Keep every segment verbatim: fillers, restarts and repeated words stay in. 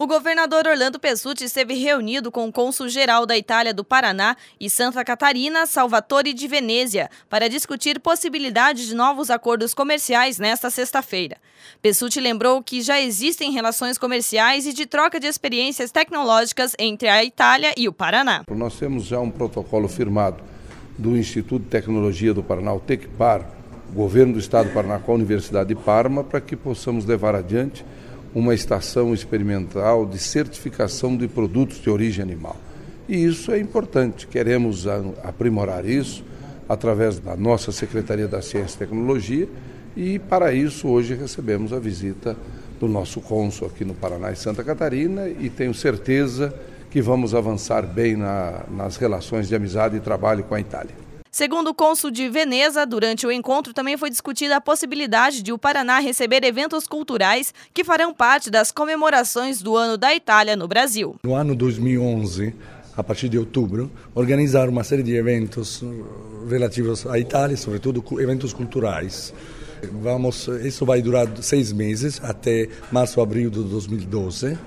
O governador Orlando Pessutti esteve reunido com o cônsul-geral da Itália do Paraná e Santa Catarina, Salvatore di Venezia, para discutir possibilidade de novos acordos comerciais nesta sexta-feira. Pessutti lembrou que já existem relações comerciais e de troca de experiências tecnológicas entre a Itália e o Paraná. Nós temos já um protocolo firmado do Instituto de Tecnologia do Paraná, o TecPar, o governo do estado do Paraná com a Universidade de Parma, para que possamos levar adiante uma estação experimental de certificação de produtos de origem animal. E isso é importante, queremos aprimorar isso através da nossa Secretaria da Ciência e Tecnologia e para isso hoje recebemos a visita do nosso cônsul aqui no Paraná e Santa Catarina e tenho certeza que vamos avançar bem na, nas relações de amizade e trabalho com a Itália. Segundo o cônsul de Veneza, durante o encontro também foi discutida a possibilidade de o Paraná receber eventos culturais que farão parte das comemorações do Ano da Itália no Brasil. No ano dois mil e onze, a partir de outubro, organizar uma série de eventos relativos à Itália, sobretudo eventos culturais. Vamos, isso vai durar seis meses, até março, abril de dois mil e doze.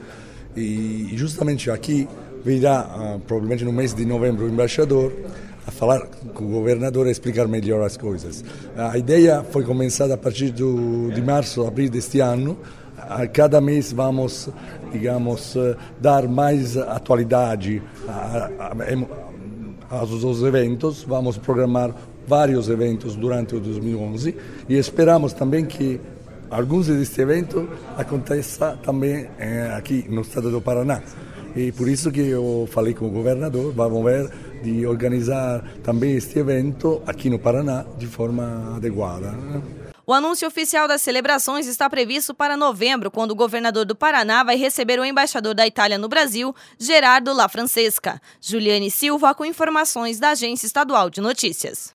E justamente aqui virá, provavelmente no mês de novembro, o embaixador a falar com o governador e explicar melhor as coisas. A ideia foi começada a partir do, de março, abril deste ano. A cada mês vamos, digamos, dar mais atualidade a, a, a, aos eventos. Vamos programar vários eventos durante o dois mil e onze e esperamos também que alguns destes eventos aconteçam também eh, aqui no estado do Paraná. E por isso que eu falei com o governador, vamos ver de organizar também este evento aqui no Paraná de forma adequada. O anúncio oficial das celebrações está previsto para novembro, quando o governador do Paraná vai receber o embaixador da Itália no Brasil, Gerardo La Francesca. Juliane Silva com informações da Agência Estadual de Notícias.